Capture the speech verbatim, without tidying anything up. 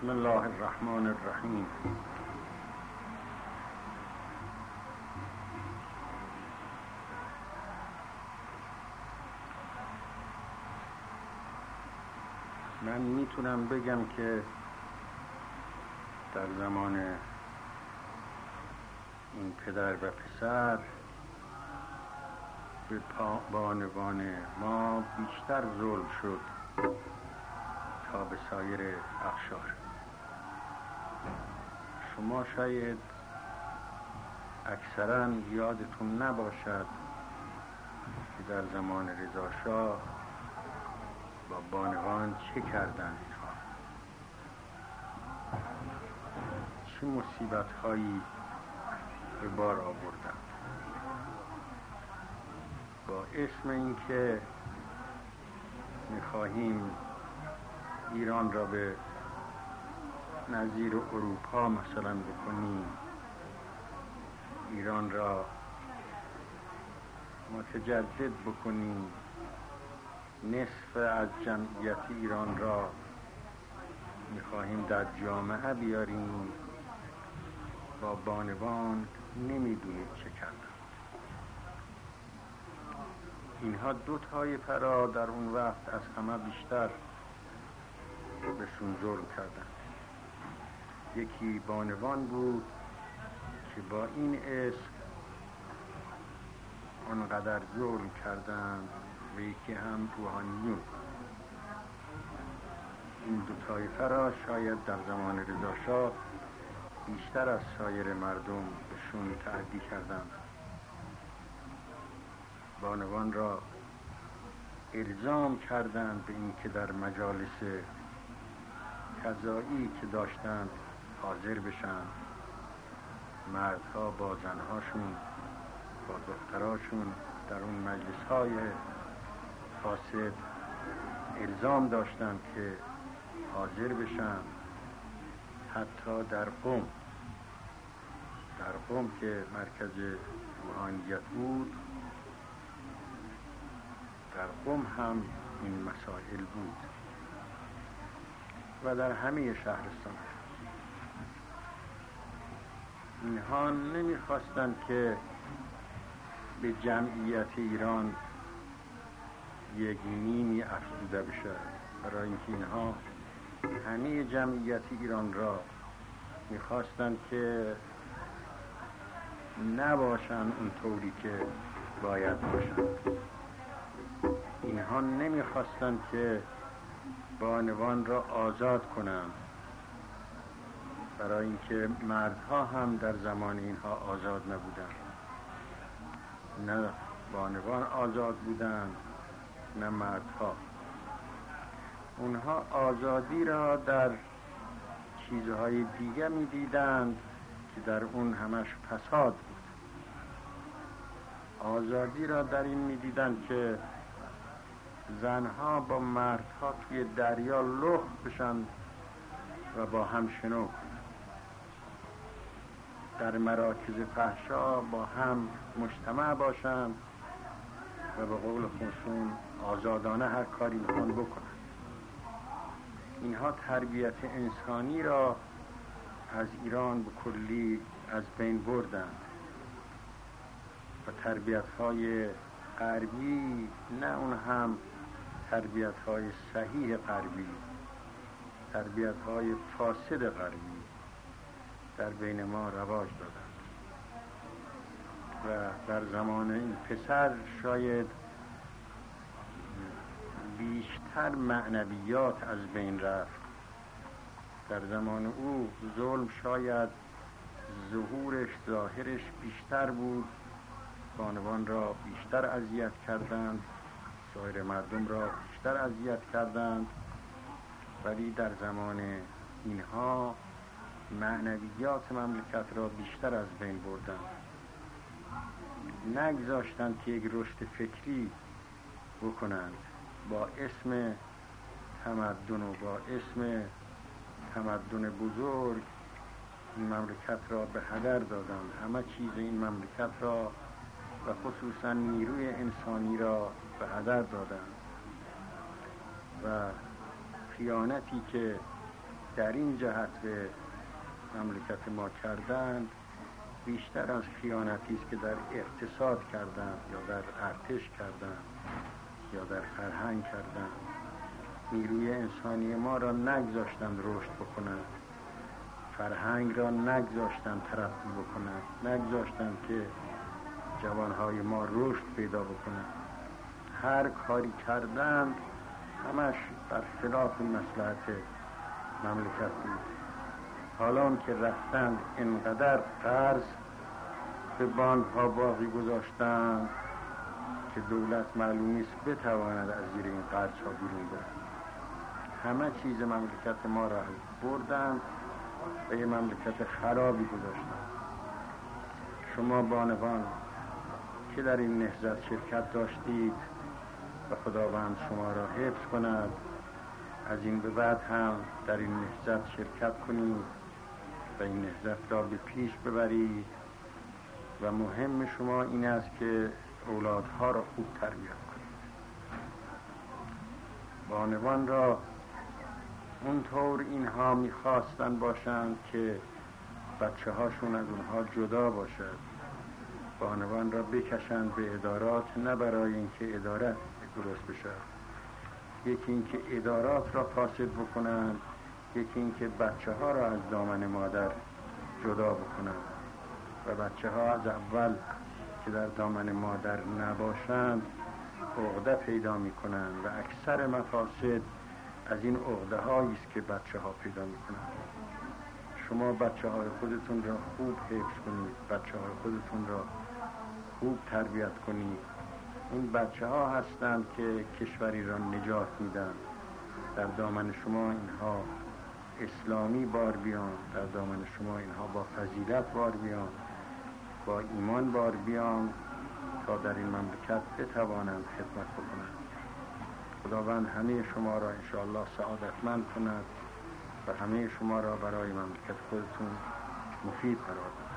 بسم الله الرحمن الرحیم. من میتونم بگم که در زمان این پدر و پسر به بانوان ما بیشتر ظلم شد تا به سایر اقشار. شما شاید اکثرا یادتون نباشد که در زمان رضا شاه با بانوان چه کردند، چه مصیبت هایی به بار آوردند. با اسم اینکه می‌خواهیم ایران را به نظیر اروپا مثلا بکنیم، ایران را متجدد بکنیم، نصف از جمعیت ایران را می‌خواهیم در جامعه بیاریم، با بانوان نمی‌دونید چه کردند. اینها دو طایفه را در اون وقت از همه بیشتر بهشون ظلم کردند. یکی بانوان بود که با این اسم آنقدر ظلم کردند و یکی هم روحانیون. این دو طایفه را شاید در زمان رضا شاه بیشتر از سایر مردم بهشون تعدی کردند. بانوان را الزام کردند به این که در مجالس قضایی که داشتند حاضر بشن، مردها با زنهاشون با دختراشون در اون مجلس های فاسد الزام داشتند که حاضر بشن. حتی در قم در قم که مرکز روحانیت بود، در قم هم این مسائل بود و در همه شهرستان. اینها نمیخواستند که به جمعیت ایران یک نیمی افزوده بشه، برای اینکه اینها همه جمعیت ایران را میخواستند که نباشن اونطوری که باید باشن. اینها نمیخواستند که بانوان را آزاد کنند، برای اینکه مردها هم در زمان اینها آزاد نبودند. نه بانوان آزاد بودند نه مردها. اونها آزادی را در چیزهای دیگه می دیدند که در اون همش فساد بود. آزادی را در این می دیدند که زنها با مردها توی دریا لخت بشن و با هم شنو، در مراکز فحشا با هم مجتمع باشند و به قول خودشون آزادانه هر کاری میخوان بکنن. اینها تربیت انسانی را از ایران به کلی از بین بردند و تربیت های غربی، نه اون هم تربیت های صحیح غربی، تربیت های فاسد غربی در بین ما رواج دادند و در زمان این پسر شاید بیشتر معنویات از بین رفت. در زمان او ظلم شاید ظهورش ظاهرش بیشتر بود، بانوان را بیشتر اذیت کردند، سایر مردم را بیشتر اذیت کردند، ولی در زمان اینها معنویات مملکت را بیشتر از بین بردند. نگذاشتند که یک رشد فکری بکنند. با اسم تمدن و با اسم تمدن بزرگ این مملکت را به هدر دادند. همه چیز این مملکت را و خصوصا نیروی انسانی را به هدر دادند و خیانتی که در این جهت به مملکت ما کردند بیشتر از خیانتی است که در اقتصاد کردند یا در ارتش کردند یا در فرهنگ کردند. نیروی انسانی ما را نگذاشتند رشد بکنند، فرهنگ را نگذاشتند ترقی بکنند، نگذاشتند که جوانهای ما رشد پیدا بکنند. هر کاری کردند همش بر خلاف مصلحت مملکت بود. حالا که رفتند اینقدر قرض به بانک‌ها باقی گذاشتند که دولت معلوم نیست بتواند از زیر این قرض‌ها بیرون برد. همه چیز مملکت ما را بردند و یه مملکت خرابی گذاشتند. شما بانوان که در این نهضت شرکت داشتید و خداوند شما را حفظ کند، از این به بعد هم در این نهضت شرکت کنید و این نهضت را به پیش ببرید و مهم شما این است که اولادها را خوب تربیت کنید. بانوان را اونطور اینها میخواستن باشند که بچه هاشون از اونها جدا باشد. بانوان را بکشند به ادارات، نه برای اینکه ادارت درست بشه، یکی اینکه ادارات را فاسد بکنند، یکی اینکه بچه ها را از دامن مادر جدا بکنند و بچه ها از اول که در دامن مادر نباشند عقده پیدا میکنند و اکثر مفاسد از این عقده هایی است که بچه ها پیدا میکنند. شما بچه های خودتون را خوب حفظ کنید، بچه های خودتون را خوب تربیت کنید. این بچه ها هستند که کشوری را نجات میدن. در دامن شما اینها اسلامی بار بیان، در دامن شما اینها با فضیلت بار بیان، با ایمان بار بیان تا در این مملکت بتوانند خدمت بکنند. خداوند همه شما را انشاءالله سعادتمند کند و همه شما را برای مملکت خودتون مفید قرار دهد.